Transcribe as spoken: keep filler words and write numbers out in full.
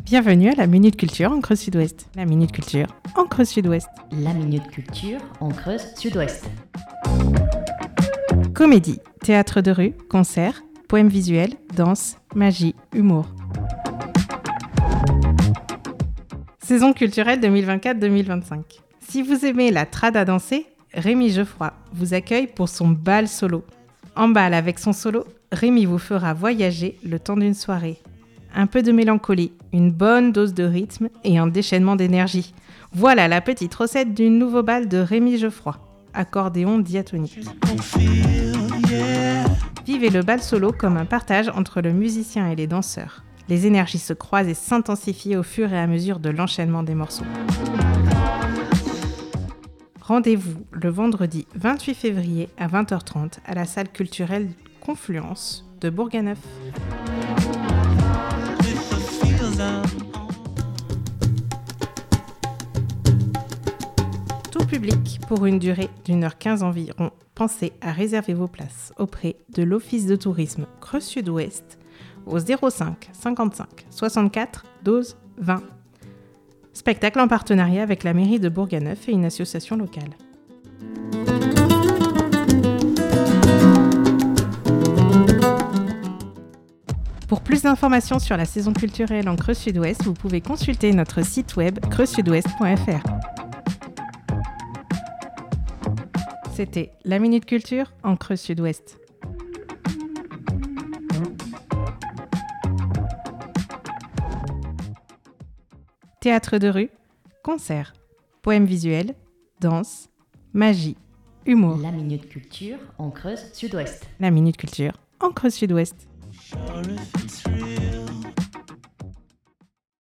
Bienvenue à la Minute Culture en Creuse Sud-Ouest. La Minute Culture en Creuse Sud-Ouest. La Minute Culture en Creuse Sud-Ouest. Comédie, théâtre de rue, concerts, poèmes visuels, danse, magie, humour. Saison culturelle deux mille vingt-quatre deux mille vingt-cinq. Si vous aimez la trad à danser, Rémi Geoffroy vous accueille pour son bal solo. En bal avec son solo, Rémi vous fera voyager le temps d'une soirée. Un peu de mélancolie, une bonne dose de rythme et un déchaînement d'énergie. Voilà la petite recette du nouveau bal de Rémi Geoffroy. Accordéon diatonique. Vivez le bal solo comme un partage entre le musicien et les danseurs. Les énergies se croisent et s'intensifient au fur et à mesure de l'enchaînement des morceaux. Rendez-vous le vendredi vingt-huit février à vingt heures trente à la salle culturelle Confluence de Bourganeuf. Tout public pour une durée d'une heure quinze environ. Pensez à réserver vos places auprès de l'Office de tourisme Creuse Sud-Ouest au zéro cinq cinquante-cinq soixante-quatre douze vingt. Spectacle en partenariat avec la mairie de Bourganeuf et une association locale. Pour plus d'informations sur la saison culturelle en Creuse Sud-Ouest, vous pouvez consulter notre site web creuse sud ouest point f r. C'était la Minute Culture en Creuse Sud-Ouest. Théâtre de rue, concerts, poèmes visuels, danse, magie, humour. La Minute Culture en Creuse Sud-Ouest. La Minute Culture en Creuse Sud-Ouest. Sure if